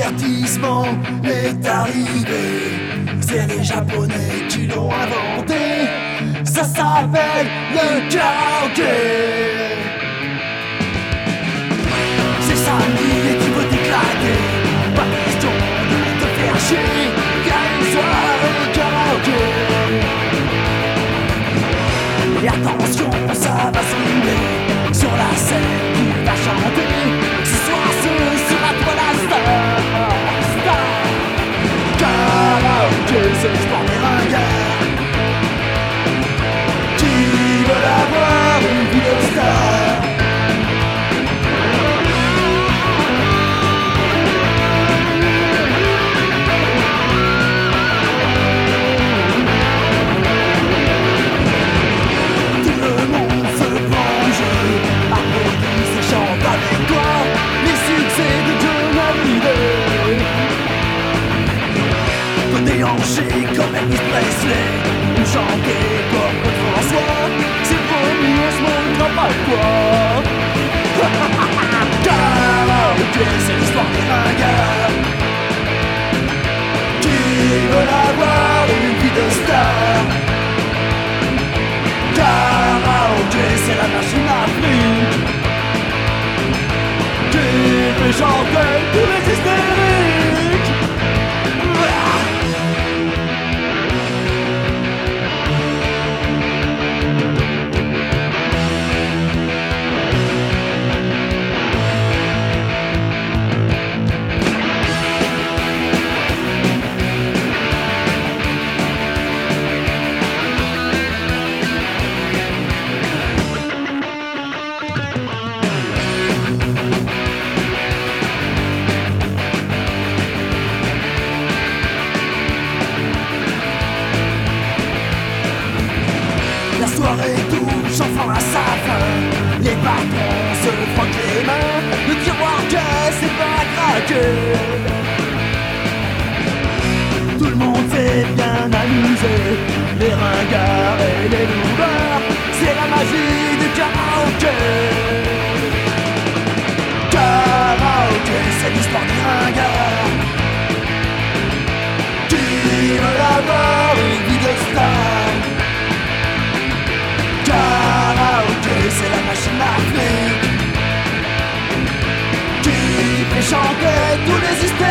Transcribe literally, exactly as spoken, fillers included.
divertissement est arrivé. C'est les Japonais qui l'ont inventé. Ça s'appelle le karaoké. C'est samedi et tu veux t'éclater. Pas question de te faire chier. Y'a une soirée karaoké. Et attention, ça va s'ennuyer. Sur la scène, qui va chanter. Ce soir, ce sera toi la star. Star. Karaoké, c'est le sport des ringards. Qui veut avoir une vie de star? Comme Elvis Presley, ou chanter comme Claude François. C'est promis, on se montrera pas quoi. Karaoké, c'est l'histoire des ringards qui veulent avoir une vie de star. Karaoké, c'est la machine à fric qui fait chanter tous les hystériques. La soirée touche enfin à sa fin. Les patrons se frottent les mains. Le tiroir caisse est pas craqué. Tout le monde s'est bien amusé. Les ringards et les loupards. C'est la magie du karaoké. Karaoké, c'est l'histoire du ringard qui veut avoir une vie de star. Karaoké, c'est la machine à fric qui fait chanter tous les hystériques.